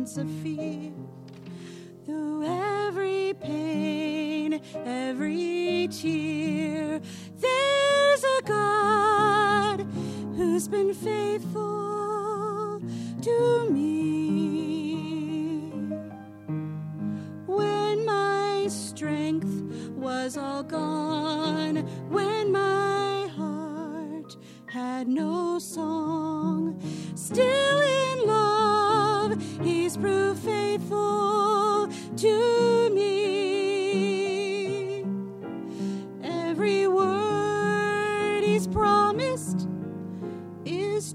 sense of fear. Through every pain, every tear, there's a God who's been faithful to me. When my strength was all gone, when my heart had no song, still in love He's proved faithful to me. Every word He's promised is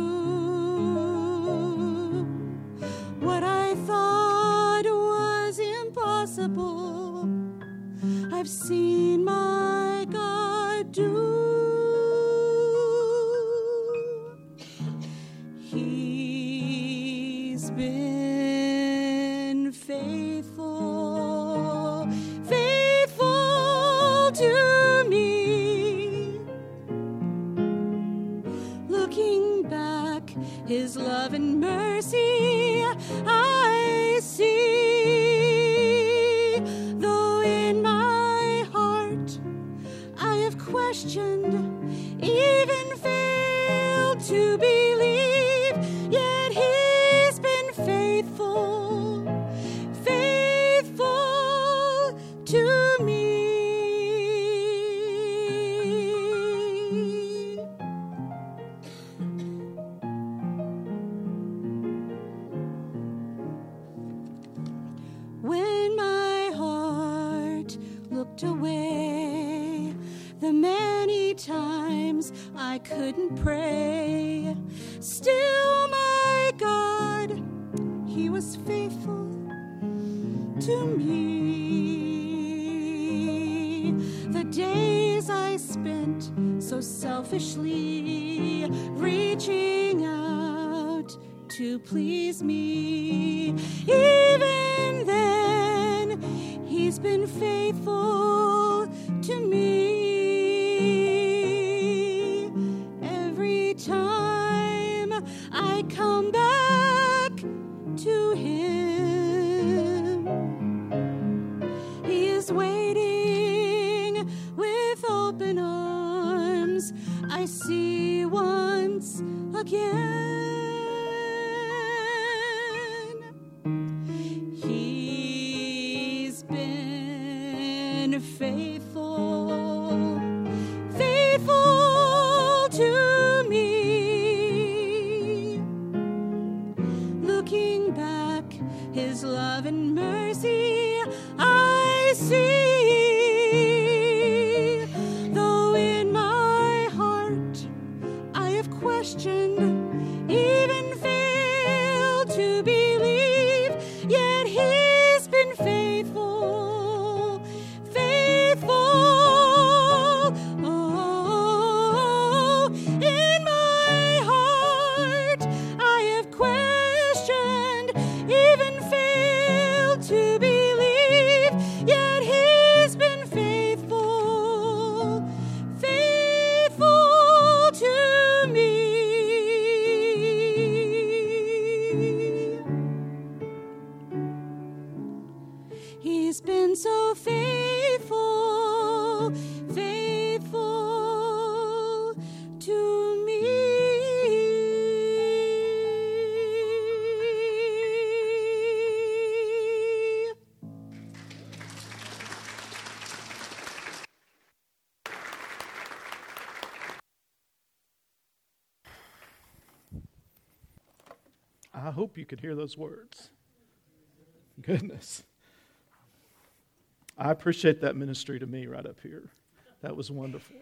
true. What I thought was impossible, I've seen my God do. He's been faithful, faithful to me. Looking back, His love and mercy I see. Though in my heart I have questioned, even failed to believe, yet He's been faithful, faithful to me. When my heart looked away, the many times I couldn't pray, still my God, He was faithful to me. The days I spent so selfishly reaching out to please me, even then He's been faithful to me. Every time I come back to Him, He is waiting with open arms. I see once again. He's been faithful, faithful to me. Looking back, His love and mercy I see. Though in my heart I have questioned, even failed to believe, yet He's been faithful, faithful. Oh, in my heart I have questioned, even failed to believe, yet He's been faithful, faithful to me. He's been so faithful, faithful to me. I hope you could hear those words. Goodness. I appreciate that ministry to me right up here. That was wonderful.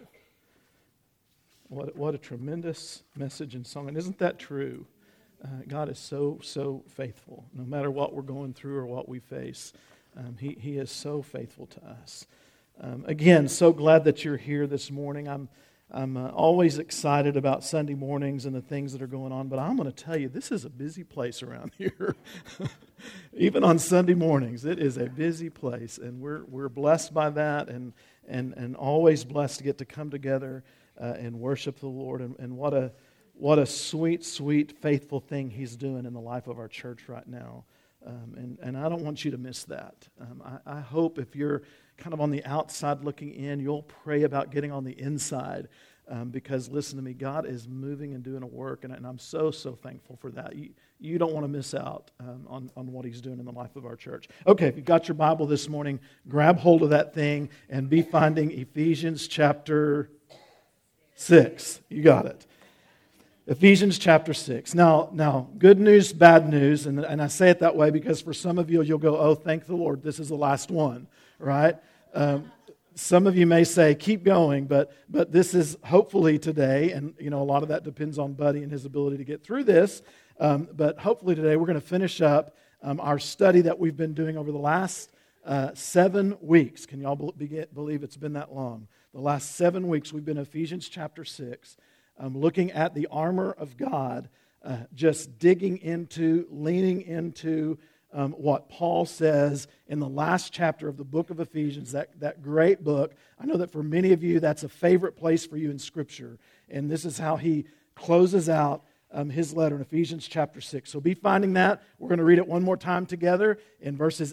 What a tremendous message and song. And isn't that true? God is so, so faithful. No matter what we're going through or what we face, He is so faithful to us. Again, so glad that you're here this morning. I'm always excited about Sunday mornings and the things that are going on, but I'm going to tell you, this is a busy place around here. Even on Sunday mornings, it is a busy place, and we're blessed by that, and always blessed to get to come together and worship the Lord. And what a what a sweet, sweet, faithful thing He's doing in the life of our church right now. And I don't want you to miss that. I hope if you're kind of on the outside looking in, you'll pray about getting on the inside. Because listen to me, God is moving and doing a work, and I'm so, so thankful for that. You don't want to miss out on what He's doing in the life of our church. Okay, if you've got your Bible this morning, grab hold of that thing and be finding Ephesians chapter 6. You got it. Ephesians chapter 6. Now, good news, bad news, and I say it that way because for some of you, you'll go, oh, thank the Lord, this is the last one, right? Some of you may say, keep going, but this is hopefully today, and a lot of that depends on Buddy and his ability to get through this, but hopefully today we're going to finish up our study that we've been doing over the last 7 weeks. Can y'all believe it's been that long? The last 7 weeks we've been in Ephesians chapter 6, looking at the armor of God, just digging into, leaning into what Paul says in the last chapter of the book of Ephesians, that great book. I know that for many of you, that's a favorite place for you in Scripture. And this is how he closes out his letter in Ephesians chapter 6. So be finding that. We're going to read it one more time together in verses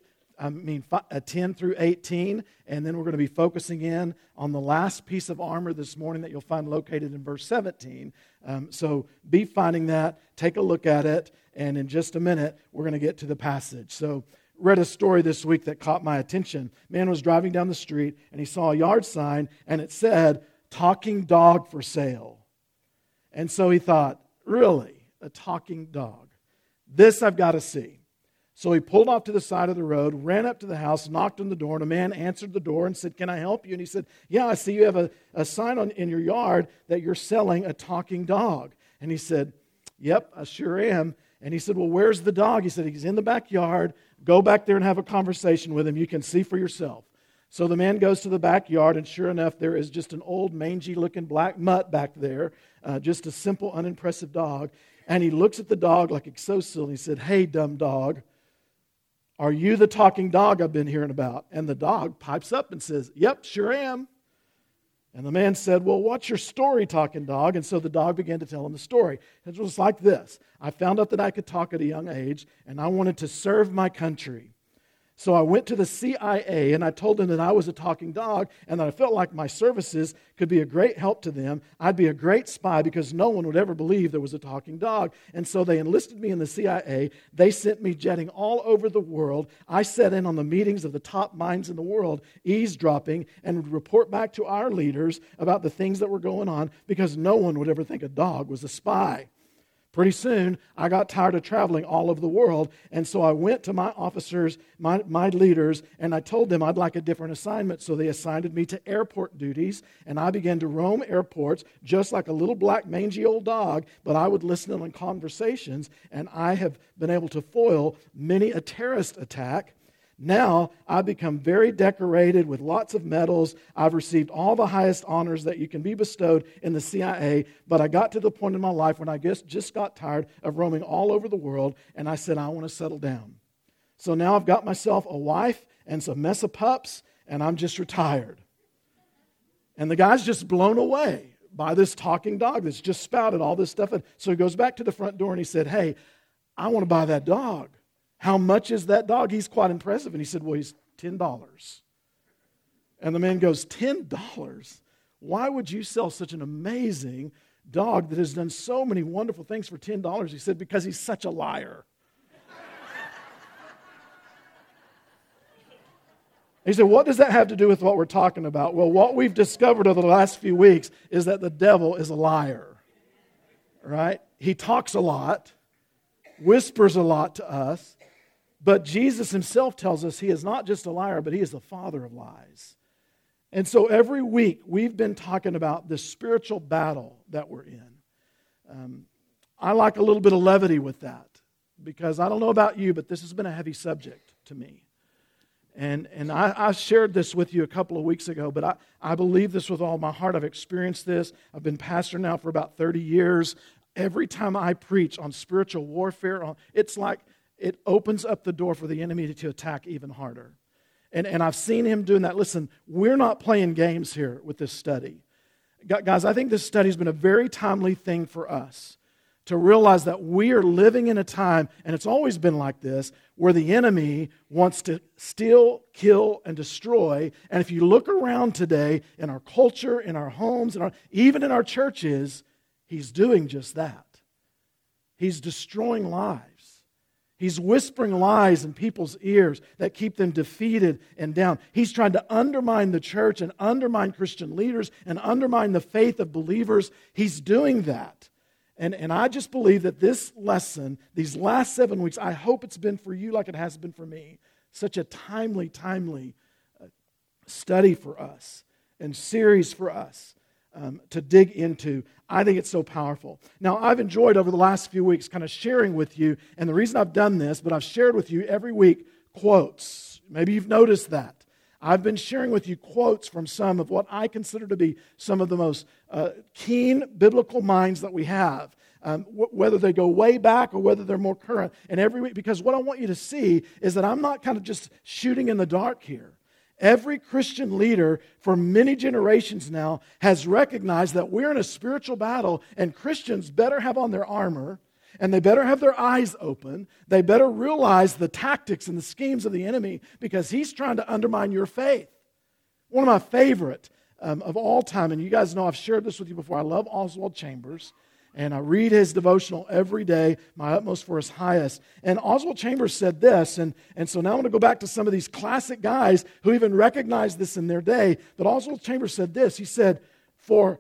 10 through 18. And then we're going to be focusing in on the last piece of armor this morning that you'll find located in verse 17. So be finding that. Take a look at it. And in just a minute, we're going to get to the passage. So, read a story this week that caught my attention. Man was driving down the street, and he saw a yard sign, and it said, talking dog for sale. And so he thought, really, a talking dog? This I've got to see. So he pulled off to the side of the road, ran up to the house, knocked on the door, and a man answered the door and said, can I help you? And he said, yeah, I see you have a sign in your yard that you're selling a talking dog. And he said, yep, I sure am. And he said, well, where's the dog? He said, he's in the backyard. Go back there and have a conversation with him. You can see for yourself. So the man goes to the backyard, and sure enough, there is just an old, mangy-looking black mutt back there, just a simple, unimpressive dog. And he looks at the dog like it's so silly. He said, hey, dumb dog, are you the talking dog I've been hearing about? And the dog pipes up and says, yep, sure am. And the man said, well, what's your story, talking dog? And so the dog began to tell him the story. It was like this. I found out that I could talk at a young age, and I wanted to serve my country. So I went to the CIA, and I told them that I was a talking dog, and that I felt like my services could be a great help to them. I'd be a great spy because no one would ever believe there was a talking dog. And so they enlisted me in the CIA. They sent me jetting all over the world. I sat in on the meetings of the top minds in the world, eavesdropping, and would report back to our leaders about the things that were going on because no one would ever think a dog was a spy. Pretty soon, I got tired of traveling all over the world, and so I went to my officers, my leaders, and I told them I'd like a different assignment. So they assigned me to airport duties, and I began to roam airports just like a little black mangy old dog, but I would listen in on conversations, and I have been able to foil many a terrorist attack. Now, I've become very decorated with lots of medals. I've received all the highest honors that you can be bestowed in the CIA, but I got to the point in my life when I just got tired of roaming all over the world, and I said, I want to settle down. So now I've got myself a wife and some mess of pups, and I'm just retired. And the guy's just blown away by this talking dog that's just spouted all this stuff. And so he goes back to the front door, and he said, hey, I want to buy that dog. How much is that dog? He's quite impressive. And he said, well, he's $10. And the man goes, $10? Why would you sell such an amazing dog that has done so many wonderful things for $10? He said, because he's such a liar. He said, what does that have to do with what we're talking about? Well, what we've discovered over the last few weeks is that the devil is a liar. Right? He talks a lot, whispers a lot to us. But Jesus himself tells us he is not just a liar, but he is the father of lies. And so every week we've been talking about this spiritual battle that we're in. I like a little bit of levity with that because I don't know about you, but this has been a heavy subject to me. And I shared this with you a couple of weeks ago, but I believe this with all my heart. I've experienced this. I've been pastor now for about 30 years. Every time I preach on spiritual warfare, it's like it opens up the door for the enemy to attack even harder. And I've seen him doing that. Listen, we're not playing games here with this study. Guys, I think this study has been a very timely thing for us to realize that we are living in a time, and it's always been like this, where the enemy wants to steal, kill, and destroy. And if you look around today in our culture, in our homes, even in our churches, he's doing just that. He's destroying lives. He's whispering lies in people's ears that keep them defeated and down. He's trying to undermine the church and undermine Christian leaders and undermine the faith of believers. He's doing that. And I just believe that this lesson, these last 7 weeks, I hope it's been for you like it has been for me, such a timely study for us and series for us to dig into. I think it's so powerful. Now, I've enjoyed over the last few weeks kind of sharing with you, and the reason I've done this, but I've shared with you every week quotes. Maybe you've noticed that. I've been sharing with you quotes from some of what I consider to be some of the most keen biblical minds that we have, whether they go way back or whether they're more current. And every week, because what I want you to see is that I'm not kind of just shooting in the dark here. Every Christian leader for many generations now has recognized that we're in a spiritual battle, and Christians better have on their armor, and they better have their eyes open. They better realize the tactics and the schemes of the enemy, because he's trying to undermine your faith. One of my favorite of all time, and you guys know I've shared this with you before, I love Oswald Chambers, and I read his devotional every day, my utmost for his highest. And Oswald Chambers said this, and so now I'm going to go back to some of these classic guys who even recognized this in their day. But Oswald Chambers said this, he said, "For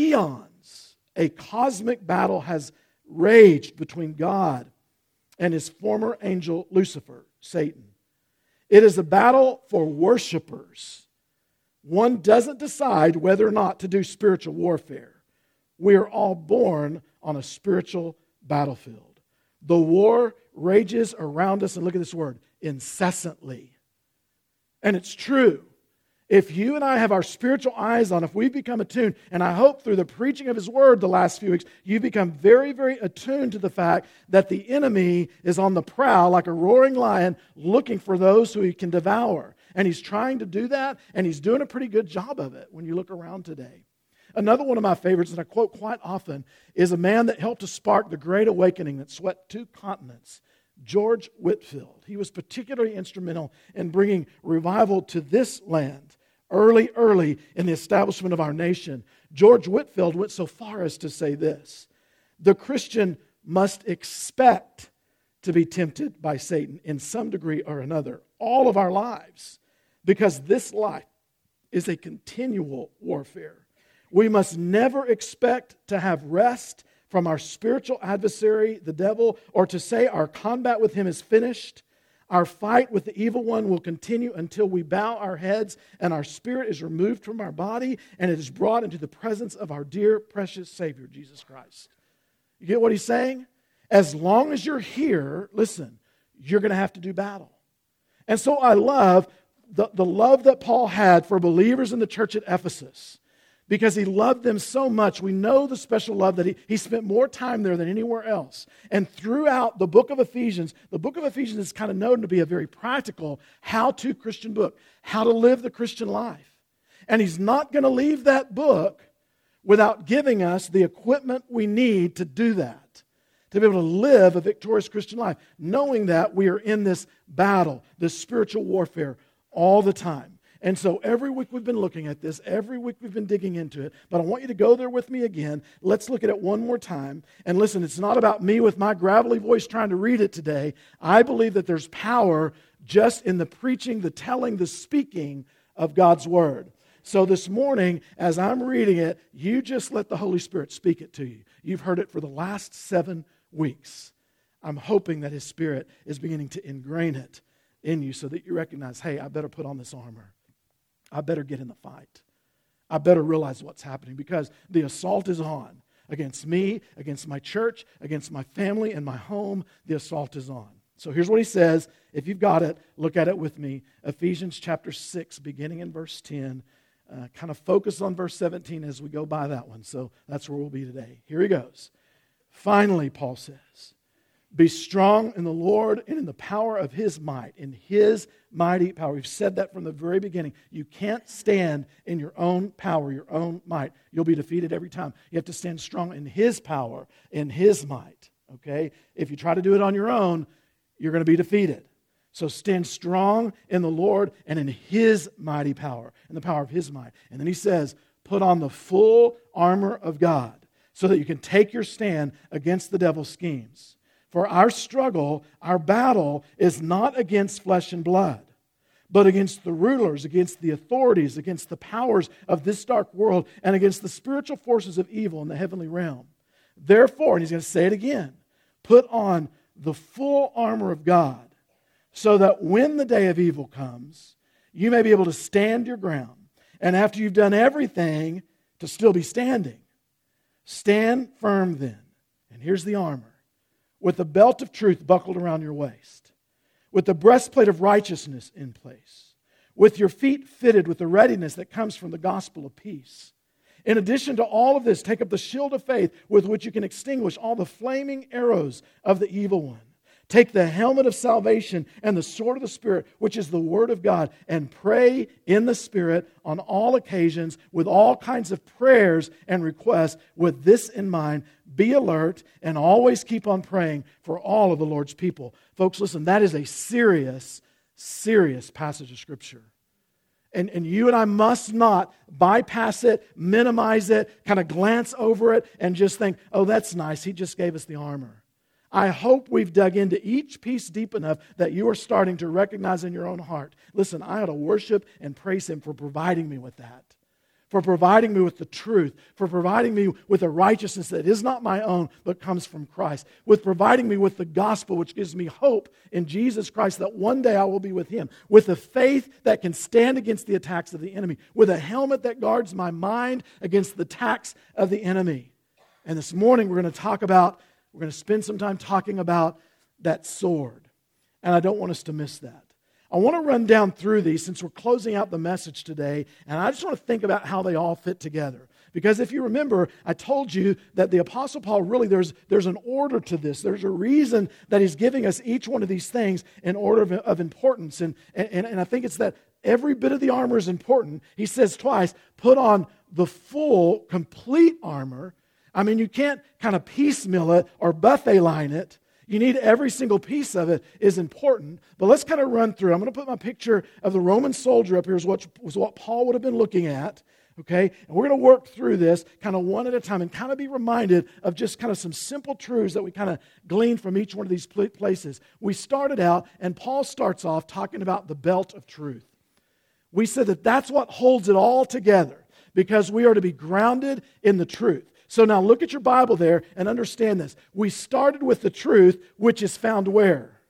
eons, a cosmic battle has raged between God and his former angel Lucifer, Satan. It is a battle for worshipers. One doesn't decide whether or not to do spiritual warfare. We are all born on a spiritual battlefield. The war rages around us," and look at this word, "incessantly." And it's true. If you and I have our spiritual eyes on, if we become attuned, and I hope through the preaching of His Word the last few weeks, you become very, very attuned to the fact that the enemy is on the prowl like a roaring lion looking for those who he can devour. And he's trying to do that, and he's doing a pretty good job of it when you look around today. Another one of my favorites, and I quote quite often, is a man that helped to spark the Great Awakening that swept 2 continents, George Whitefield. He was particularly instrumental in bringing revival to this land early in the establishment of our nation. George Whitefield went so far as to say this: "The Christian must expect to be tempted by Satan in some degree or another all of our lives, because this life is a continual warfare. We must never expect to have rest from our spiritual adversary, the devil, or to say our combat with him is finished. Our fight with the evil one will continue until we bow our heads and our spirit is removed from our body and it is brought into the presence of our dear, precious Savior, Jesus Christ." You get what he's saying? As long as you're here, listen, you're going to have to do battle. And so I love the love that Paul had for believers in the church at Ephesus, because he loved them so much. We know the special love that he spent more time there than anywhere else. And throughout the book of Ephesians is kind of known to be a very practical how-to Christian book, how to live the Christian life. And he's not going to leave that book without giving us the equipment we need to do that, to be able to live a victorious Christian life, knowing that we are in this battle, this spiritual warfare all the time. And so every week we've been looking at this. Every week we've been digging into it. But I want you to go there with me again. Let's look at it one more time. And listen, it's not about me with my gravelly voice trying to read it today. I believe that there's power just in the preaching, the telling, the speaking of God's Word. So this morning, as I'm reading it, you just let the Holy Spirit speak it to you. You've heard it for the last 7 weeks. I'm hoping that His Spirit is beginning to ingrain it in you so that you recognize, hey, I better put on this armor. I better get in the fight. I better realize what's happening, because the assault is on against me, against my church, against my family and my home. The assault is on. So here's what he says. If you've got it, look at it with me. Ephesians chapter 6, beginning in verse 10. Kind of focus on verse 17 as we go by that one. So that's where we'll be today. Here he goes. "Finally," Paul says, Be strong in the Lord and in the power of His might, in His mighty power. We've said that from the very beginning. You can't stand in your own power, your own might. You'll be defeated every time. You have to stand strong in His power, in His might. Okay? If you try to do it on your own, you're going to be defeated. So stand strong in the Lord and in His mighty power, in the power of His might. And then he says, put on the full armor of God so that you can take your stand against the devil's schemes. For our struggle, our battle is not against flesh and blood, but against the rulers, against the authorities, against the powers of this dark world, and against the spiritual forces of evil in the heavenly realm. Therefore, and he's going to say it again, put on the full armor of God, so that when the day of evil comes, you may be able to stand your ground. And after you've done everything, to still be standing. Stand firm then. And here's the armor. With the belt of truth buckled around your waist, with the breastplate of righteousness in place, with your feet fitted with the readiness that comes from the gospel of peace. In addition to all of this, take up the shield of faith with which you can extinguish all the flaming arrows of the evil one. Take the helmet of salvation and the sword of the Spirit, which is the Word of God, and pray in the Spirit on all occasions with all kinds of prayers and requests. With this in mind, be alert and always keep on praying for all of the Lord's people. Folks, listen, that is a serious, serious passage of Scripture. And you and I must not bypass it, minimize it, kind of glance over it, and just think, oh, that's nice, he just gave us the armor. I hope we've dug into each piece deep enough that you are starting to recognize in your own heart, listen, I ought to worship and praise Him for providing me with that, for providing me with the truth, for providing me with a righteousness that is not my own but comes from Christ, with providing me with the gospel which gives me hope in Jesus Christ that one day I will be with Him, with a faith that can stand against the attacks of the enemy, with a helmet that guards my mind against the attacks of the enemy. And this morning we're going to spend some time talking about that sword. And I don't want us to miss that. I want to run down through these since we're closing out the message today. And I just want to think about how they all fit together. Because if you remember, I told you that the Apostle Paul really, there's an order to this. There's a reason that he's giving us each one of these things in order of importance. And I think it's that every bit of the armor is important. He says twice, put on the full, complete armor. I mean, you can't kind of piecemeal it or buffet line it. You need every single piece of it is important. But let's kind of run through. I'm going to put my picture of the Roman soldier up here, was what Paul would have been looking at. Okay? And we're going to work through this kind of one at a time and kind of be reminded of just kind of some simple truths that we kind of glean from each one of these places. We started out, and Paul starts off talking about the belt of truth. We said that that's what holds it all together because we are to be grounded in the truth. So now look at your Bible there and understand this. We started with the truth, which is found where?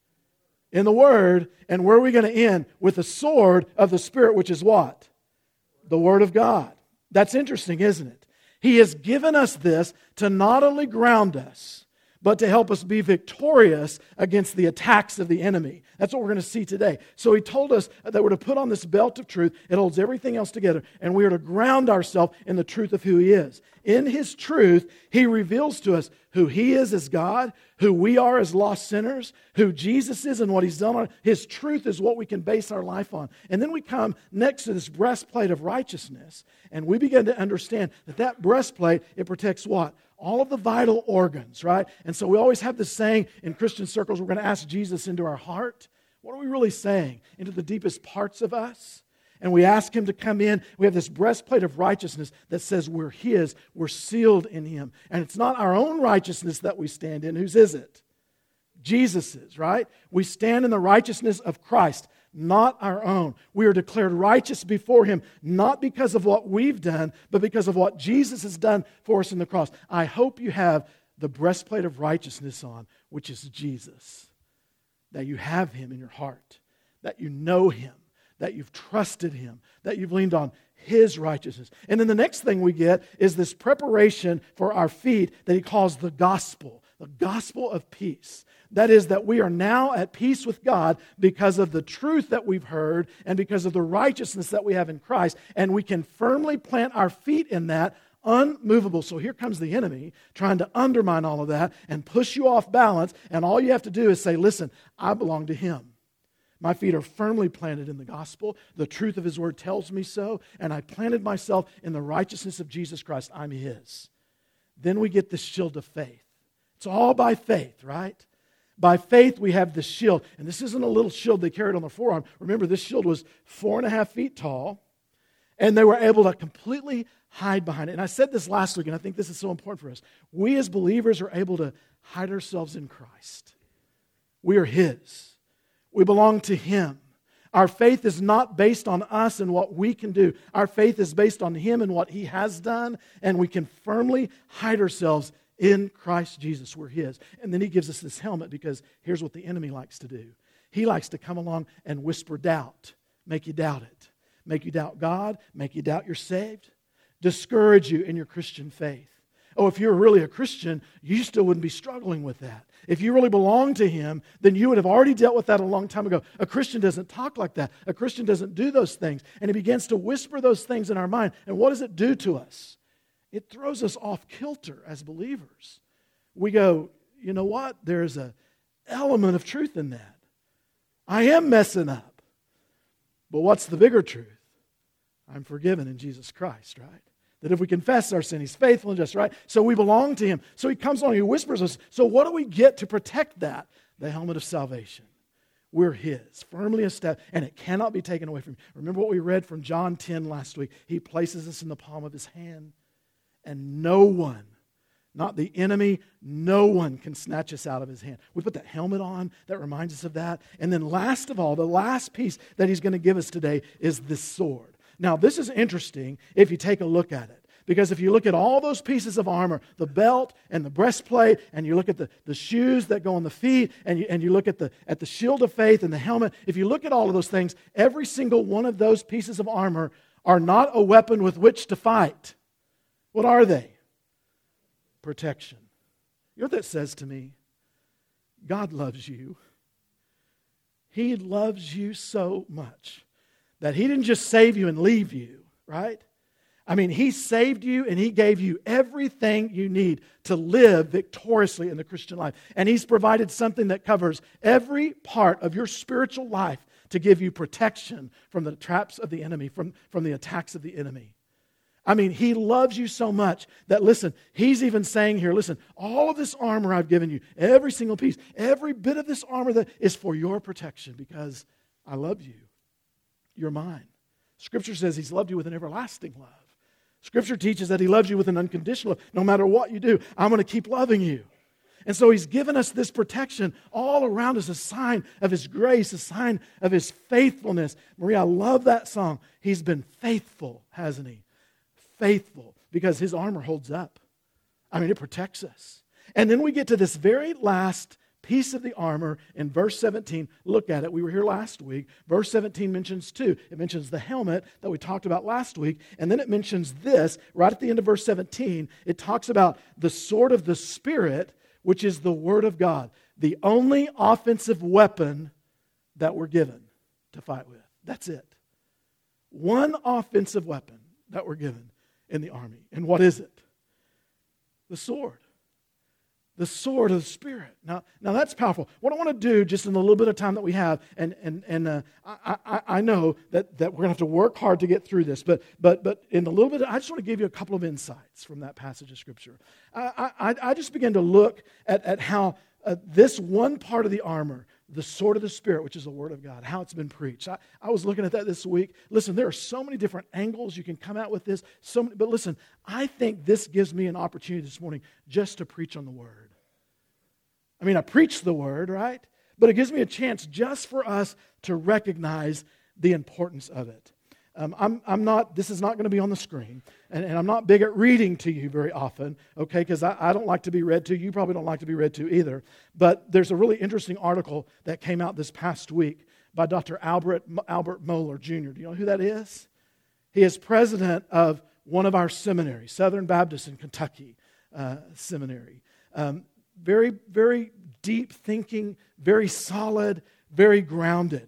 In the Word. And where are we going to end? With the sword of the Spirit, which is what? The Word of God. That's interesting, isn't it? He has given us this to not only ground us, but to help us be victorious against the attacks of the enemy. That's what we're going to see today. So he told us that we're to put on this belt of truth. It holds everything else together. And we are to ground ourselves in the truth of who He is. In His truth, He reveals to us who He is as God, who we are as lost sinners, who Jesus is and what He's done. His truth is what we can base our life on. And then we come next to this breastplate of righteousness. And we begin to understand that breastplate, it protects what? All of the vital organs, right? And so we always have this saying in Christian circles, we're going to ask Jesus into our heart. What are we really saying? Into the deepest parts of us? And we ask Him to come in. We have this breastplate of righteousness that says we're His. We're sealed in Him. And it's not our own righteousness that we stand in. Whose is it? Jesus's, right? We stand in the righteousness of Christ, not our own. We are declared righteous before Him, not because of what we've done, but because of what Jesus has done for us in the cross. I hope you have the breastplate of righteousness on, which is Jesus. That you have Him in your heart, that you know Him, that you've trusted Him, that you've leaned on His righteousness. And then the next thing we get is this preparation for our feet that he calls the gospel of peace. That is, that we are now at peace with God because of the truth that we've heard and because of the righteousness that we have in Christ. And we can firmly plant our feet in that unmovable. So here comes the enemy trying to undermine all of that and push you off balance. And all you have to do is say, listen, I belong to Him. My feet are firmly planted in the gospel. The truth of His word tells me so. And I planted myself in the righteousness of Jesus Christ. I'm His. Then we get the shield of faith. It's all by faith, right? By faith we have the shield. And this isn't a little shield they carried on their forearm. Remember, this shield was 4.5 feet tall. And they were able to completely hide behind it. And I said this last week, and I think this is so important for us. We as believers are able to hide ourselves in Christ. We are His. We belong to Him. Our faith is not based on us and what we can do. Our faith is based on Him and what He has done, and we can firmly hide ourselves in Christ Jesus. We're His. And then He gives us this helmet because here's what the enemy likes to do. He likes to come along and whisper doubt, make you doubt it, make you doubt God, make you doubt you're saved, discourage you in your Christian faith. Oh, if you're really a Christian, you still wouldn't be struggling with that. If you really belong to Him, then you would have already dealt with that a long time ago. A Christian doesn't talk like that. A Christian doesn't do those things. And he begins to whisper those things in our mind. And what does it do to us? It throws us off kilter as believers. We go, you know what? There's an element of truth in that. I am messing up. But what's the bigger truth? I'm forgiven in Jesus Christ, right? That if we confess our sin, He's faithful and just, right? So we belong to Him. So He comes on, He whispers us. So what do we get to protect that? The helmet of salvation. We're His, firmly established, and it cannot be taken away from you. Remember what we read from John 10 last week? He places us in the palm of His hand, and no one, not the enemy, no one can snatch us out of His hand. We put that helmet on, that reminds us of that. And then last of all, the last piece that He's going to give us today is this sword. Now, this is interesting if you take a look at it. Because if you look at all those pieces of armor, the belt and the breastplate, and you look at the shoes that go on the feet, and you look at the shield of faith and the helmet, if you look at all of those things, every single one of those pieces of armor are not a weapon with which to fight. What are they? Protection. You know what that says to me? God loves you. He loves you so much that He didn't just save you and leave you, right? I mean, He saved you and He gave you everything you need to live victoriously in the Christian life. And He's provided something that covers every part of your spiritual life to give you protection from the traps of the enemy, from the attacks of the enemy. I mean, He loves you so much that, listen, He's even saying here, listen, all of this armor I've given you, every single piece, every bit of this armor that is for your protection because I love you. You're mine. Scripture says He's loved you with an everlasting love. Scripture teaches that He loves you with an unconditional love. No matter what you do, I'm going to keep loving you. And so He's given us this protection all around us, a sign of His grace, a sign of His faithfulness. Maria, I love that song. He's been faithful, hasn't He? Faithful, because His armor holds up. I mean, it protects us. And then we get to this very last piece of the armor in verse 17. Look at it. We were here last week. Verse 17 mentions two. It mentions the helmet that we talked about last week, and then it mentions this right at the end of verse 17. It talks about the sword of the Spirit, which is the Word of God, the only offensive weapon that we're given to fight with. That's it. One offensive weapon that we're given in the army. And what is it? The sword. The sword of the Spirit. Now that's powerful. What I want to do, just in the little bit of time that we have, and I know that we're going to have to work hard to get through this, but in the little bit, I just want to give you a couple of insights from that passage of Scripture. I just began to look at how this one part of the armor, the sword of the Spirit, which is the Word of God, how it's been preached. I was looking at that this week. Listen, there are so many different angles you can come out with this. But listen, I think this gives me an opportunity this morning just to preach on the Word. I mean, I preach the Word, right? But it gives me a chance just for us to recognize the importance of it. This is not going to be on the screen, and I'm not big at reading to you very often, okay, because I don't like to be read to. You probably don't like to be read to either. But there's a really interesting article that came out this past week by Dr. Albert Mohler, Jr. Do you know who that is? He is president of one of our seminaries, Southern Baptist in Kentucky Seminary. Very, very deep thinking, very solid, very grounded.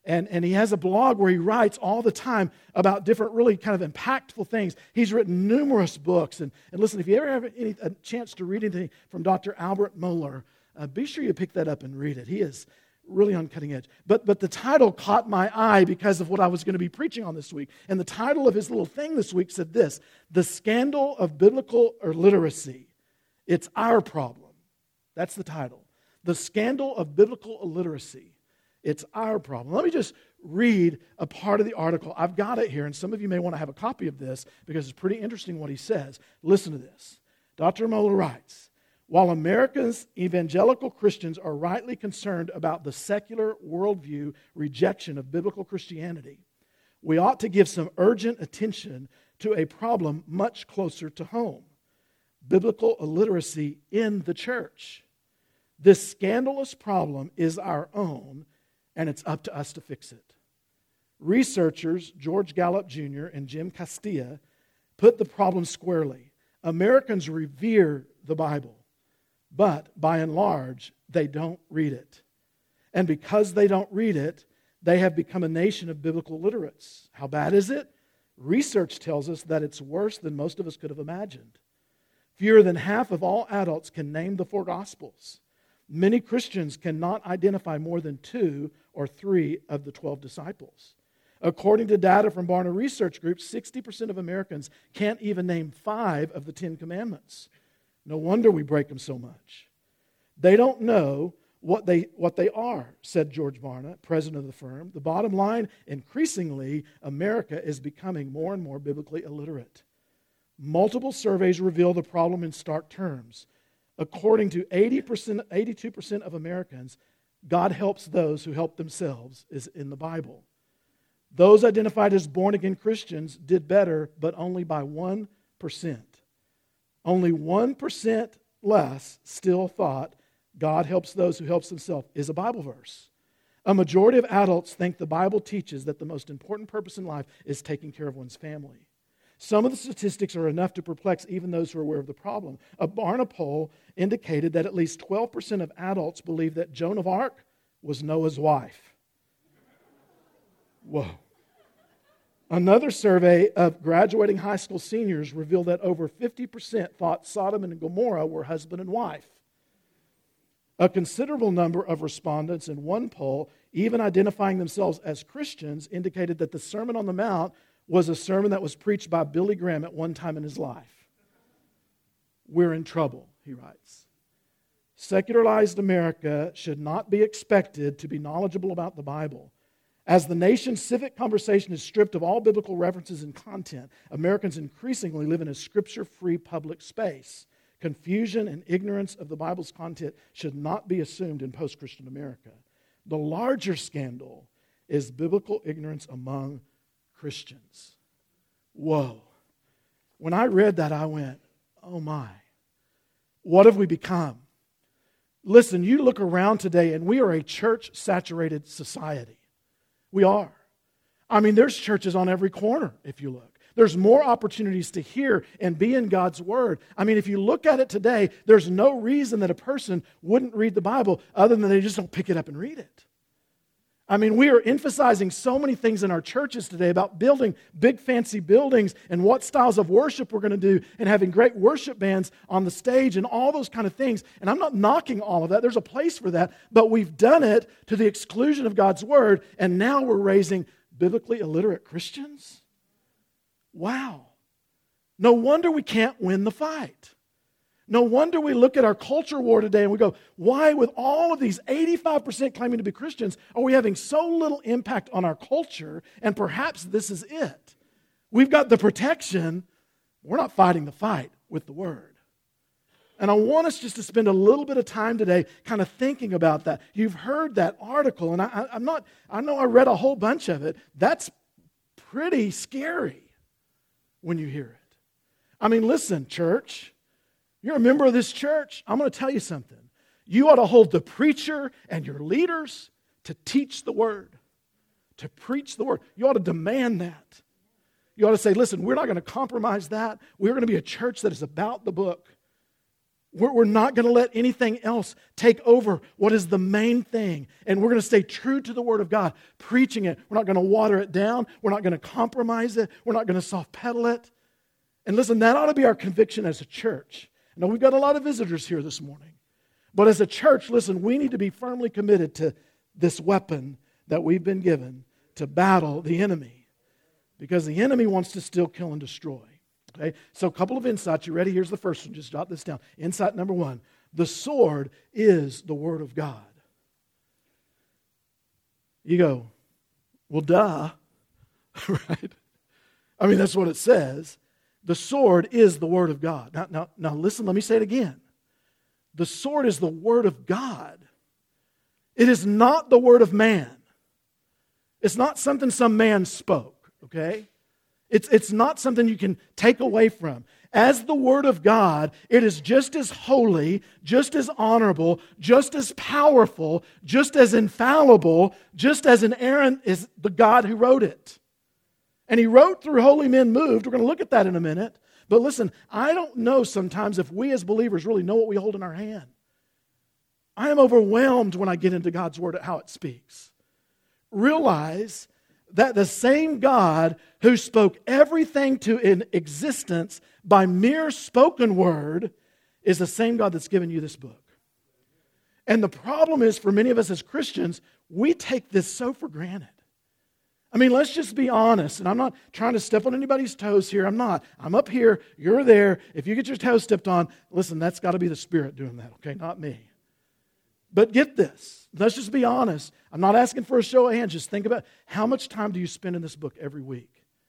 And he has a blog where he writes all the time about different really kind of impactful things. He's written numerous books. And listen, if you ever have a chance to read anything from Dr. Albert Mohler, be sure you pick that up and read it. He is really on cutting edge. But the title caught my eye because of what I was going to be preaching on this week. And the title of his little thing this week said this: The Scandal of Biblical Illiteracy. It's Our Problem. That's the title. The Scandal of Biblical Illiteracy. It's our problem. Let me just read a part of the article. I've got it here, and some of you may want to have a copy of this because it's pretty interesting what he says. Listen to this. Dr. Mohler writes, while America's evangelical Christians are rightly concerned about the secular worldview rejection of biblical Christianity, we ought to give some urgent attention to a problem much closer to home: biblical illiteracy in the church. This scandalous problem is our own, and it's up to us to fix it. Researchers George Gallup Jr. and Jim Castilla put the problem squarely. Americans revere the Bible, but by and large, they don't read it. And because they don't read it, they have become a nation of biblical illiterates. How bad is it? Research tells us that it's worse than most of us could have imagined. Fewer than half of all adults can name the 4 Gospels. Many Christians cannot identify more than 2 or 3 of the 12 disciples. According to data from Barna Research Group, 60% of Americans can't even name 5 of the 10 commandments. No wonder we break them so much. They don't know what they are, said George Barna, president of the firm. The bottom line, increasingly, America is becoming more and more biblically illiterate. Multiple surveys reveal the problem in stark terms. According to 82% of Americans, God helps those who help themselves is in the Bible. Those identified as born-again Christians did better, but only by 1%. Only 1% less still thought God helps those who helps themselves is a Bible verse. A majority of adults think the Bible teaches that the most important purpose in life is taking care of one's family. Some of the statistics are enough to perplex even those who are aware of the problem. A Barna poll indicated that at least 12% of adults believe that Joan of Arc was Noah's wife. Whoa. Another survey of graduating high school seniors revealed that over 50% thought Sodom and Gomorrah were husband and wife. A considerable number of respondents in one poll, even identifying themselves as Christians, indicated that the Sermon on the Mount was a sermon that was preached by Billy Graham at one time in his life. We're in trouble, he writes. Secularized America should not be expected to be knowledgeable about the Bible. As the nation's civic conversation is stripped of all biblical references and content, Americans increasingly live in a scripture-free public space. Confusion and ignorance of the Bible's content should not be assumed in post-Christian America. The larger scandal is biblical ignorance among Christians. Whoa. When I read that, I went, oh my. What have we become? Listen, you look around today and we are a church-saturated society. We are. I mean, there's churches on every corner if you look. There's more opportunities to hear and be in God's Word. I mean, if you look at it today, there's no reason that a person wouldn't read the Bible other than they just don't pick it up and read it. I mean, we are emphasizing so many things in our churches today about building big fancy buildings and what styles of worship we're going to do and having great worship bands on the stage and all those kind of things. And I'm not knocking all of that. There's a place for that. But we've done it to the exclusion of God's Word, and now we're raising biblically illiterate Christians? Wow. No wonder we can't win the fight. No wonder we look at our culture war today and we go, why with all of these 85% claiming to be Christians are we having so little impact on our culture? And perhaps this is it. We've got the protection. We're not fighting the fight with the Word. And I want us just to spend a little bit of time today kind of thinking about that. You've heard that article, and I know I read a whole bunch of it. That's pretty scary when you hear it. I mean, listen, church. You're a member of this church. I'm going to tell you something. You ought to hold the preacher and your leaders to teach the Word, to preach the Word. You ought to demand that. You ought to say, listen, we're not going to compromise that. We're going to be a church that is about the book. We're not going to let anything else take over what is the main thing. And we're going to stay true to the Word of God, preaching it. We're not going to water it down. We're not going to compromise it. We're not going to soft pedal it. And listen, that ought to be our conviction as a church. Now, we've got a lot of visitors here this morning. But as a church, listen, we need to be firmly committed to this weapon that we've been given to battle the enemy. Because the enemy wants to steal, kill, and destroy. Okay, so a couple of insights. You ready? Here's the first one. Just jot this down. Insight number one. The sword is the Word of God. You go, well, duh. Right? I mean, that's what it says. The sword is the Word of God. Now, listen, let me say it again. The sword is the Word of God. It is not the word of man. It's not something some man spoke, okay? It's not something you can take away from. As the Word of God, it is just as holy, just as honorable, just as powerful, just as infallible, just as inerrant as the God who wrote it. And He wrote through holy men moved. We're going to look at that in a minute. But listen, I don't know sometimes if we as believers really know what we hold in our hand. I am overwhelmed when I get into God's Word at how it speaks. Realize that the same God who spoke everything to in existence by mere spoken word is the same God that's given you this book. And the problem is, for many of us as Christians, we take this so for granted. I mean, let's just be honest, and I'm not trying to step on anybody's toes here. I'm not. I'm up here, you're there. If you get your toes stepped on, listen, that's got to be the Spirit doing that, okay, not me. But get this. Let's just be honest. I'm not asking for a show of hands. Just think about how much time do you spend in this book every week?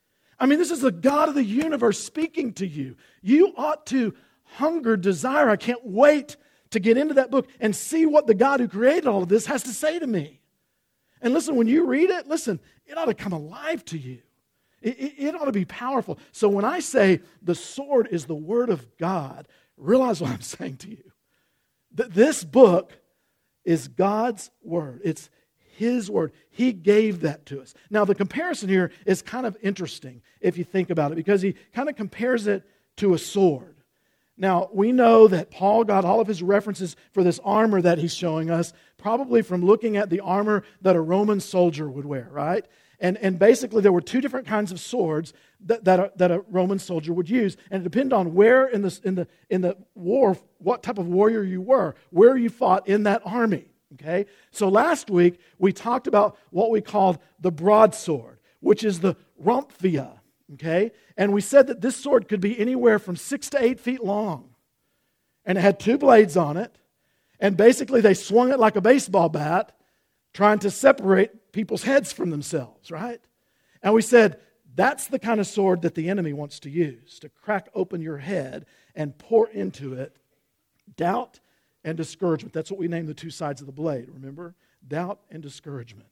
I mean, this is the God of the universe speaking to you. You ought to hunger, desire. I can't wait to get into that book and see what the God who created all of this has to say to me. And listen, when you read it, listen, it ought to come alive to you. It ought to be powerful. So when I say the sword is the Word of God, realize what I'm saying to you. This book is God's Word. It's His Word. He gave that to us. Now, the comparison here is kind of interesting if you think about it, because he kind of compares it to a sword. Now, we know that Paul got all of his references for this armor that he's showing us probably from looking at the armor that a Roman soldier would wear, right? And basically, there were two different kinds of swords that a Roman soldier would use, and it depended on where in the war, what type of warrior you were, where you fought in that army. Okay, so last week we talked about what we called the broadsword, which is the Romphia. Okay, and we said that this sword could be anywhere from 6 to 8 feet long, and it had two blades on it, and basically they swung it like a baseball bat, trying to separate people's heads from themselves, right? And we said that's the kind of sword that the enemy wants to use, to crack open your head and pour into it doubt and discouragement. That's what we named the two sides of the blade, remember? Doubt and discouragement.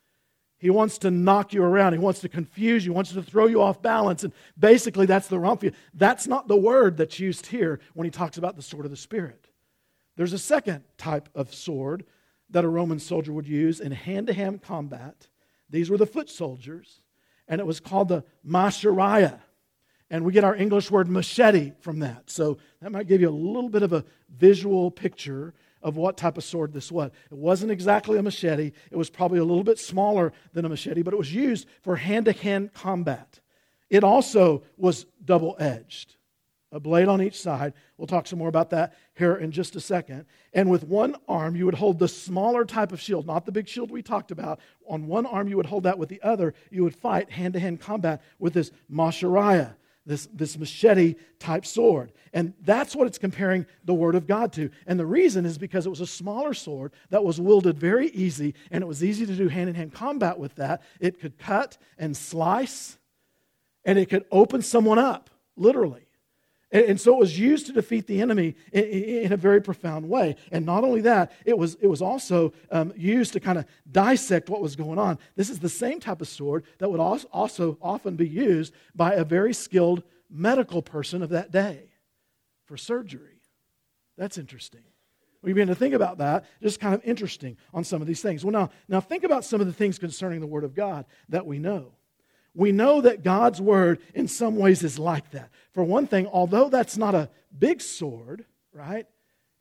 He wants to knock you around. He wants to confuse you. He wants to throw you off balance. And basically, that's the Romphia. That's not the word that's used here when he talks about the sword of the Spirit. There's a second type of sword that a Roman soldier would use in hand-to-hand combat. These were the foot soldiers, and it was called the machariah. And we get our English word machete from that. So that might give you a little bit of a visual picture of what type of sword this was. It wasn't exactly a machete. It was probably a little bit smaller than a machete, but it was used for hand-to-hand combat. It also was double-edged. A blade on each side. We'll talk some more about that here in just a second. And with one arm, you would hold the smaller type of shield, not the big shield we talked about. On one arm, you would hold that. With the other, you would fight hand-to-hand combat with this machariah, this machete-type sword. And that's what it's comparing the Word of God to. And the reason is because it was a smaller sword that was wielded very easy, and it was easy to do hand-in-hand combat with that. It could cut and slice, and it could open someone up, literally. And so it was used to defeat the enemy in a very profound way. And not only that, it was also used to kind of dissect what was going on. This is the same type of sword that would also often be used by a very skilled medical person of that day for surgery. That's interesting. We begin to think about that, just kind of interesting on some of these things. Well, now think about some of the things concerning the Word of God that we know. We know that God's Word in some ways is like that. For one thing, although that's not a big sword, right?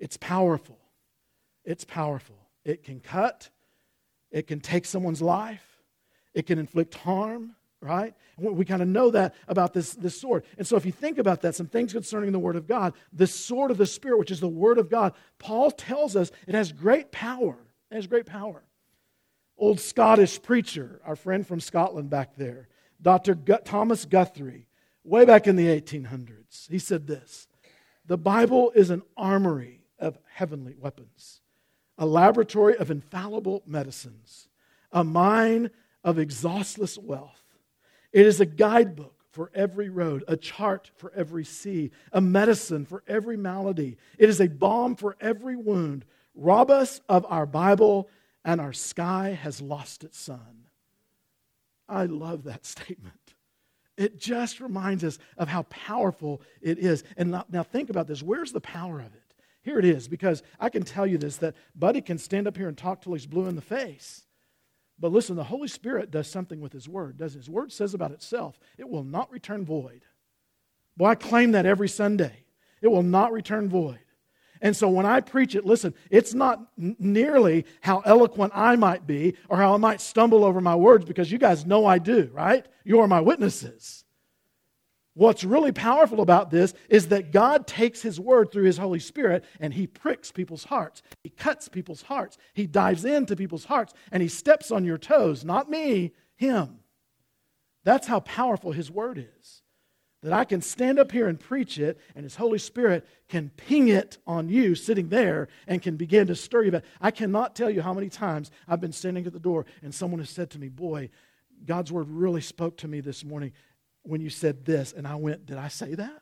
It's powerful. It's powerful. It can cut. It can take someone's life. It can inflict harm, right? We kind of know that about this sword. And so if you think about that, some things concerning the Word of God, the sword of the Spirit, which is the Word of God, Paul tells us it has great power. It has great power. Old Scottish preacher, our friend from Scotland back there, Dr. Thomas Guthrie, way back in the 1800s, he said this: the Bible is an armory of heavenly weapons, a laboratory of infallible medicines, a mine of exhaustless wealth. It is a guidebook for every road, a chart for every sea, a medicine for every malady. It is a balm for every wound. Rob us of our Bible, and our sky has lost its sun. I love that statement. It just reminds us of how powerful it is. And now think about this. Where's the power of it? Here it is, because I can tell you this, that Buddy can stand up here and talk till he's blue in the face. But listen, the Holy Spirit does something with His Word, doesn't it? His Word says about itself, it will not return void. Boy, I claim that every Sunday. It will not return void. And so when I preach it, listen, it's not nearly how eloquent I might be or how I might stumble over my words, because you guys know I do, right? You are my witnesses. What's really powerful about this is that God takes His Word through His Holy Spirit and He pricks people's hearts. He cuts people's hearts. He dives into people's hearts and He steps on your toes. Not me, Him. That's how powerful His Word is. That I can stand up here and preach it, and His Holy Spirit can ping it on you sitting there and can begin to stir you back. I cannot tell you how many times I've been standing at the door and someone has said to me, boy, God's Word really spoke to me this morning when you said this. And I went, did I say that?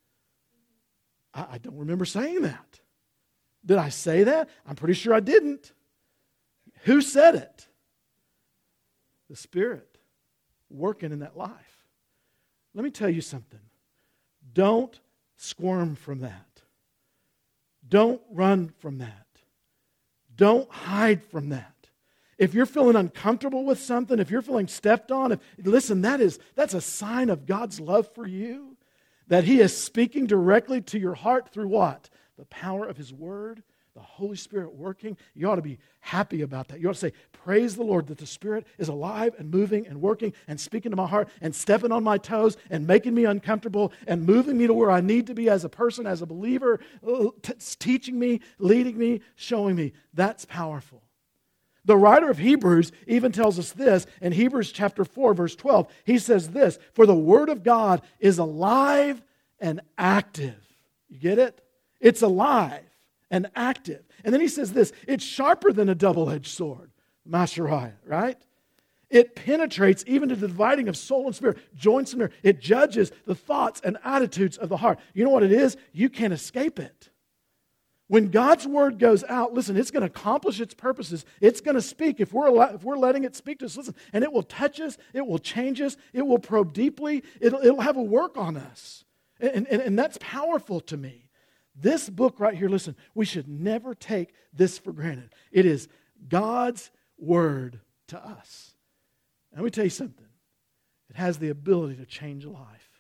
I don't remember saying that. Did I say that? I'm pretty sure I didn't. Who said it? The Spirit working in that life. Let me tell you something. Don't squirm from that. Don't run from that. Don't hide from that. If you're feeling uncomfortable with something, if you're feeling stepped on, listen, that's a sign of God's love for you. That He is speaking directly to your heart through what? The power of His Word, the Holy Spirit working. You ought to be happy about that. You ought to say, praise the Lord that the Spirit is alive and moving and working and speaking to my heart and stepping on my toes and making me uncomfortable and moving me to where I need to be as a person, as a believer, teaching me, leading me, showing me. That's powerful. The writer of Hebrews even tells us this in Hebrews chapter 4, verse 12. He says this: for the Word of God is alive and active. You get it? It's alive and active. And then he says this: it's sharper than a double-edged sword. Mashariah, right? It penetrates even to the dividing of soul and spirit, joints and marrow. It judges the thoughts and attitudes of the heart. You know what it is? You can't escape it. When God's Word goes out, listen, it's going to accomplish its purposes. It's going to speak if we're letting it speak to us. Listen, and it will touch us. It will change us. It will probe deeply. It'll have a work on us. And that's powerful to me. This book right here, listen, we should never take this for granted. It is God's Word to us. And let me tell you something. It has the ability to change a life.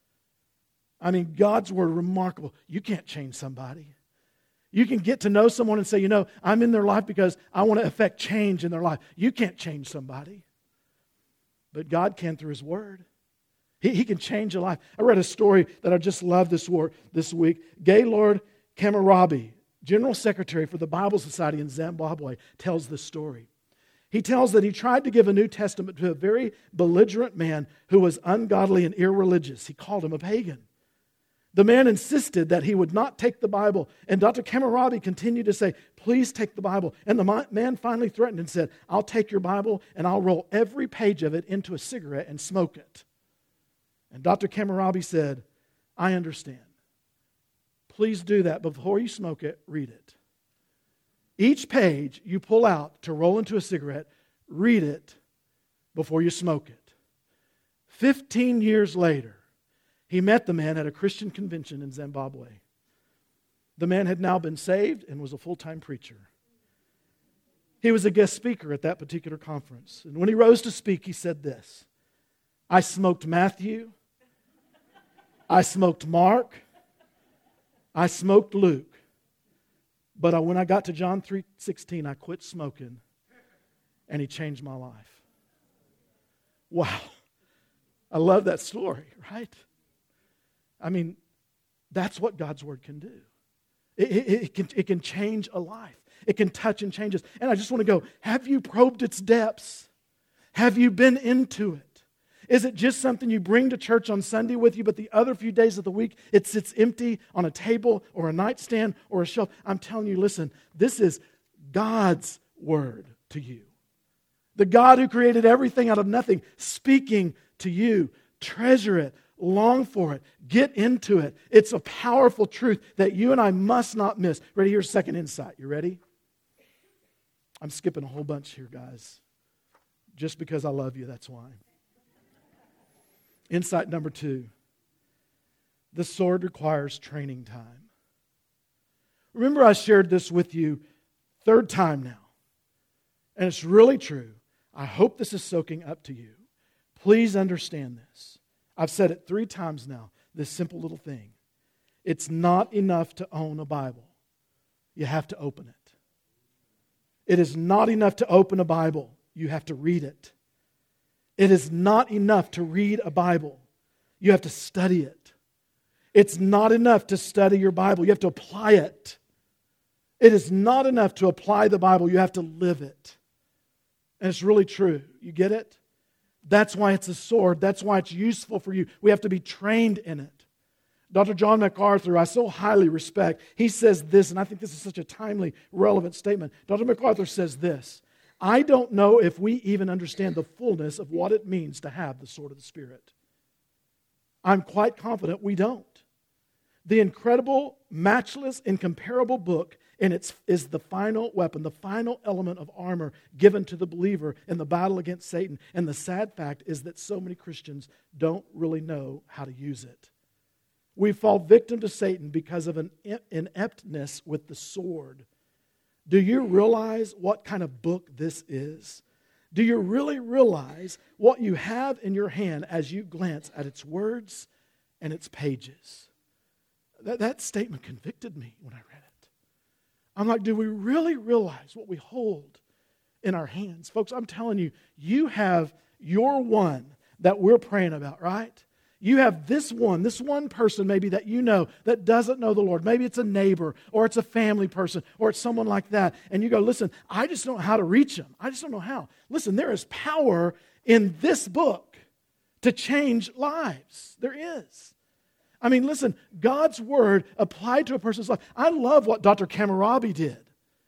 I mean, God's Word, remarkable. You can't change somebody. You can get to know someone and say, you know, I'm in their life because I want to affect change in their life. You can't change somebody. But God can through His Word. He can change a life. I read a story that I just love this week. Gaylord Kamarabi, General Secretary for the Bible Society in Zimbabwe, tells this story. He tells that he tried to give a New Testament to a very belligerent man who was ungodly and irreligious. He called him a pagan. The man insisted that he would not take the Bible, and Dr. Kamarabi continued to say, please take the Bible. And the man finally threatened and said, I'll take your Bible and I'll roll every page of it into a cigarette and smoke it. And Dr. Kamarabi said, I understand. Please do that. But before you smoke it, read it. Each page you pull out to roll into a cigarette, read it before you smoke it. 15 years later, he met the man at a Christian convention in Zimbabwe. The man had now been saved and was a full-time preacher. He was a guest speaker at that particular conference. And when he rose to speak, he said this: I smoked Matthew, I smoked Mark, I smoked Luke, But when I got to John 3:16, I quit smoking, and He changed my life. Wow. I love that story, right? I mean, that's what God's Word can do. It can change a life. It can touch and change us. And I just want to go, have you probed its depths? Have you been into it? Is it just something you bring to church on Sunday with you, but the other few days of the week, it sits empty on a table or a nightstand or a shelf? I'm telling you, listen, this is God's Word to you. The God who created everything out of nothing, speaking to you. Treasure it. Long for it. Get into it. It's a powerful truth that you and I must not miss. Ready? Here's second insight. You ready? I'm skipping a whole bunch here, guys. Just because I love you, that's why. Insight number 2. The sword requires training time. Remember, I shared this with you third time now. And it's really true. I hope this is soaking up to you. Please understand this. I've said it 3 times now, this simple little thing. It's not enough to own a Bible. You have to open it. It is not enough to open a Bible. You have to read it. It is not enough to read a Bible. You have to study it. It's not enough to study your Bible. You have to apply it. It is not enough to apply the Bible. You have to live it. And it's really true. You get it? That's why it's a sword. That's why it's useful for you. We have to be trained in it. Dr. John MacArthur, I so highly respect, he says this, and I think this is such a timely, relevant statement. Dr. MacArthur says this: I don't know if we even understand the fullness of what it means to have the sword of the Spirit. I'm quite confident we don't. The incredible, matchless, incomparable book is the final weapon, the final element of armor given to the believer in the battle against Satan. And the sad fact is that so many Christians don't really know how to use it. We fall victim to Satan because of an ineptness with the sword. Do you realize what kind of book this is? Do you really realize what you have in your hand as you glance at its words and its pages? That statement convicted me when I read it. I'm like, do we really realize what we hold in our hands? Folks, I'm telling you, you have your one that we're praying about, right? You have this one person maybe that you know that doesn't know the Lord. Maybe it's a neighbor or it's a family person or it's someone like that. And you go, listen, I just don't know how to reach them. I just don't know how. Listen, there is power in this book to change lives. There is. I mean, listen, God's Word applied to a person's life. I love what Dr. Kamarabi did.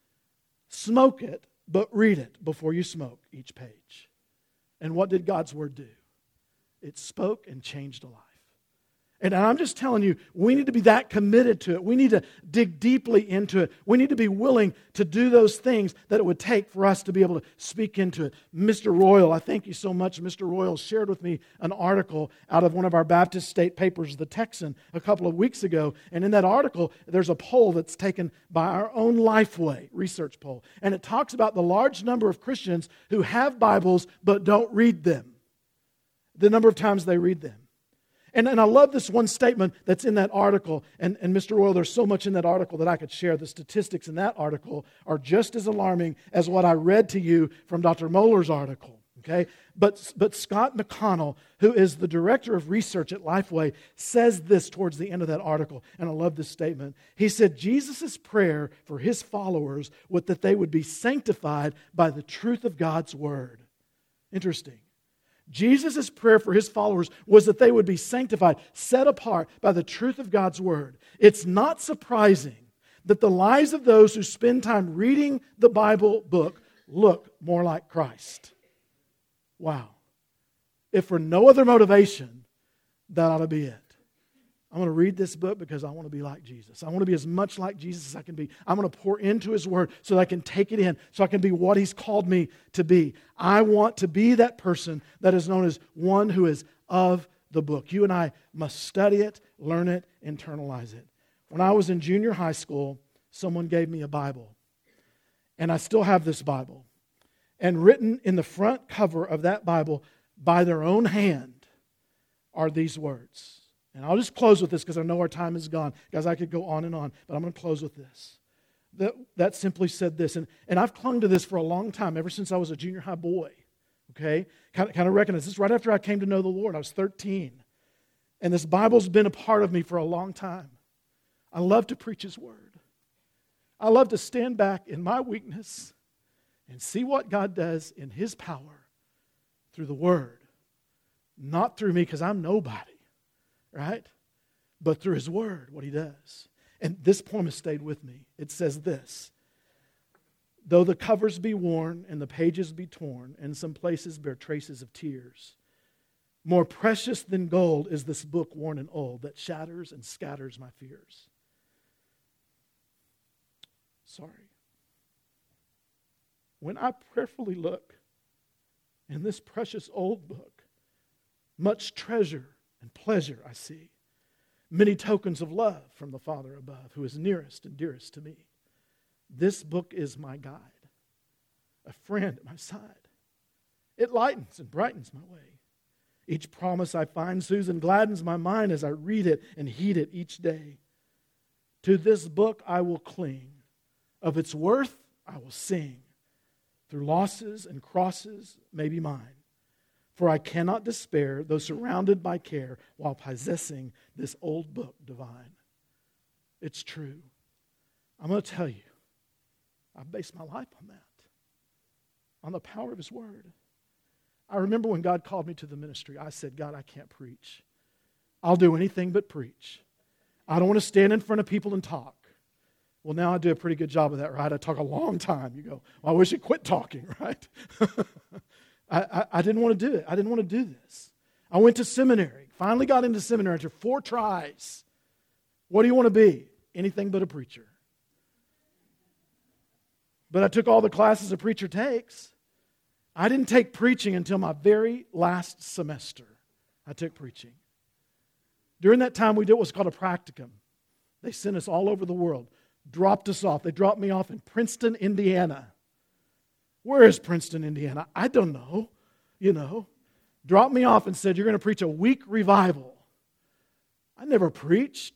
Smoke it, but read it before you smoke each page. And what did God's Word do? It spoke and changed a life. And I'm just telling you, we need to be that committed to it. We need to dig deeply into it. We need to be willing to do those things that it would take for us to be able to speak into it. Mr. Royal, I thank you so much. Mr. Royal shared with me an article out of one of our Baptist state papers, The Texan, a couple of weeks ago. And in that article, there's a poll that's taken by our own Lifeway research poll. And it talks about the large number of Christians who have Bibles but don't read them. The number of times they read them. And I love this one statement that's in that article. And Mr. Royal, there's so much in that article that I could share. The statistics in that article are just as alarming as what I read to you from Dr. Mohler's article. Okay? But Scott McConnell, who is the director of research at Lifeway, says this towards the end of that article. And I love this statement. He said, Jesus' prayer for his followers was that they would be sanctified by the truth of God's Word. Interesting. Jesus' prayer for his followers was that they would be sanctified, set apart by the truth of God's Word. It's not surprising that the lives of those who spend time reading the Bible book look more like Christ. Wow. If for no other motivation, that ought to be it. I want to read this book because I want to be like Jesus. I want to be as much like Jesus as I can be. I'm going to pour into His Word so that I can take it in, so I can be what He's called me to be. I want to be that person that is known as one who is of the book. You and I must study it, learn it, internalize it. When I was in junior high school, someone gave me a Bible. And I still have this Bible. And written in the front cover of that Bible by their own hand are these words. And I'll just close with this because I know our time is gone. Guys, I could go on and on, but I'm going to close with this. that simply said this. And I've clung to this for a long time, ever since I was a junior high boy. Okay? Kind of recognize this right after I came to know the Lord. I was 13. And this Bible's been a part of me for a long time. I love to preach His Word. I love to stand back in my weakness and see what God does in His power through the Word. Not through me, because I'm nobody, right? But through His Word, what He does. And this poem has stayed with me. It says this: though the covers be worn and the pages be torn, and some places bear traces of tears, more precious than gold is this book worn and old that shatters and scatters my fears. Sorry. When I prayerfully look in this precious old book, much treasure and pleasure I see. Many tokens of love from the Father above, who is nearest and dearest to me. This book is my guide, a friend at my side. It lightens and brightens my way. Each promise I find soothes and gladdens my mind as I read it and heed it each day. To this book I will cling. Of its worth I will sing. Through losses and crosses may be mine. For I cannot despair, though surrounded by care, while possessing this old book divine. It's true. I'm going to tell you, I base my life on that, on the power of His Word. I remember when God called me to the ministry, I said, God, I can't preach. I'll do anything but preach. I don't want to stand in front of people and talk. Well, now I do a pretty good job of that, right? I talk a long time. You go, well, I wish you'd quit talking, right? I didn't want to do it. I didn't want to do this. I went to seminary. Finally got into seminary after 4 tries. What do you want to be? Anything but a preacher. But I took all the classes a preacher takes. I didn't take preaching until my very last semester. I took preaching. During that time, we did what's called a practicum. They sent us all over the world, dropped us off. They dropped me off in Princeton, Indiana. Where is Princeton, Indiana? I don't know. Dropped me off and said, you're going to preach a week revival. I never preached.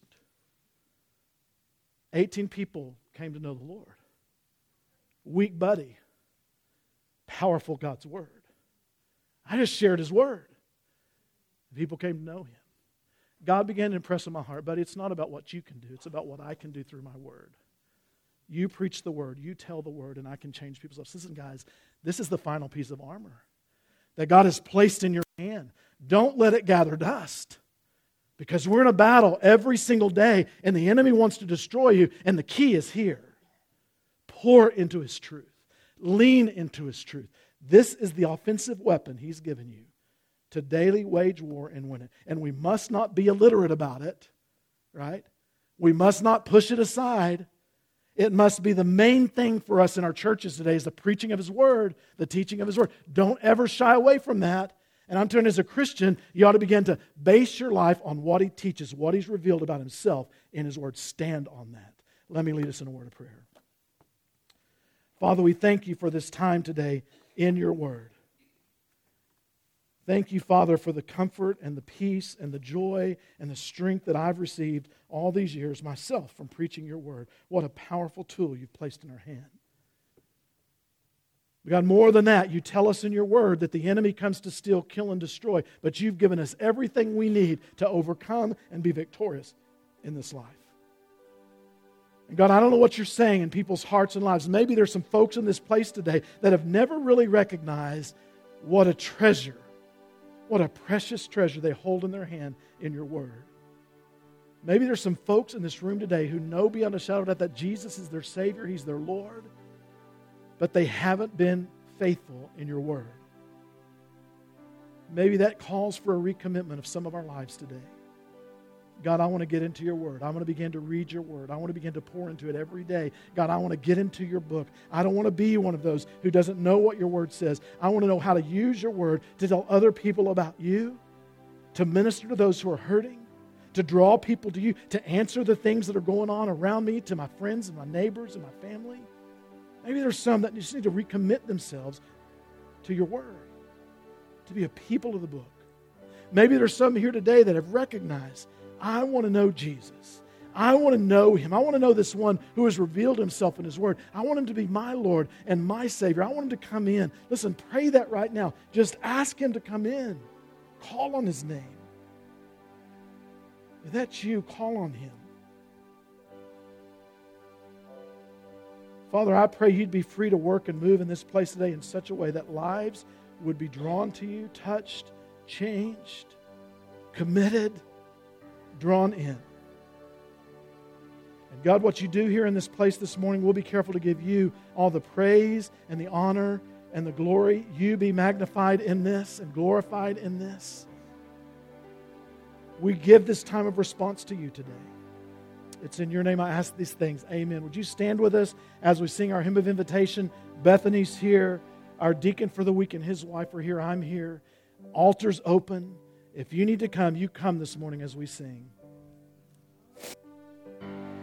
18 people came to know the Lord. Weak buddy. Powerful God's Word. I just shared His Word. People came to know Him. God began to impress on my heart, buddy, it's not about what you can do. It's about what I can do through my Word. You preach the Word. You tell the Word, and I can change people's lives. Listen, guys, this is the final piece of armor that God has placed in your hand. Don't let it gather dust. Because we're in a battle every single day, and the enemy wants to destroy you, and the key is here. Pour into His truth. Lean into His truth. This is the offensive weapon He's given you to daily wage war and win it. And we must not be illiterate about it, right? We must not push it aside. It must be the main thing for us in our churches today is the preaching of His Word, the teaching of His Word. Don't ever shy away from that. And I'm telling you, as a Christian, you ought to begin to base your life on what He teaches, what He's revealed about Himself in His Word. Stand on that. Let me lead us in a word of prayer. Father, we thank You for this time today in Your Word. Thank You, Father, for the comfort and the peace and the joy and the strength that I've received all these years myself from preaching Your Word. What a powerful tool You've placed in our hand. God, more than that, You tell us in Your Word that the enemy comes to steal, kill, and destroy, but You've given us everything we need to overcome and be victorious in this life. And God, I don't know what You're saying in people's hearts and lives. Maybe there's some folks in this place today that have never really recognized what a treasure, what a precious treasure they hold in their hand in Your Word. Maybe there's some folks in this room today who know beyond a shadow of doubt that Jesus is their Savior, He's their Lord, but they haven't been faithful in Your Word. Maybe that calls for a recommitment of some of our lives today. God, I want to get into Your Word. I want to begin to read Your Word. I want to begin to pour into it every day. God, I want to get into Your book. I don't want to be one of those who doesn't know what Your Word says. I want to know how to use Your Word to tell other people about You, to minister to those who are hurting, to draw people to You, to answer the things that are going on around me, to my friends and my neighbors and my family. Maybe there's some that just need to recommit themselves to Your Word, to be a people of the book. Maybe there's some here today that have recognized, I want to know Jesus. I want to know Him. I want to know this one who has revealed Himself in His Word. I want Him to be my Lord and my Savior. I want Him to come in. Listen, pray that right now. Just ask Him to come in. Call on His name. If that's you, call on Him. Father, I pray You'd be free to work and move in this place today in such a way that lives would be drawn to You, touched, changed, committed, drawn in. And God, what You do here in this place this morning, we'll be careful to give You all the praise and the honor and the glory. You be magnified in this and glorified in this. We give this time of response to You today. It's in Your name I ask these things. Amen. Would you stand with us as we sing our hymn of invitation? Bethany's here. Our deacon for the week and his wife are here. I'm here. Altar's open. If you need to come, you come this morning as we sing.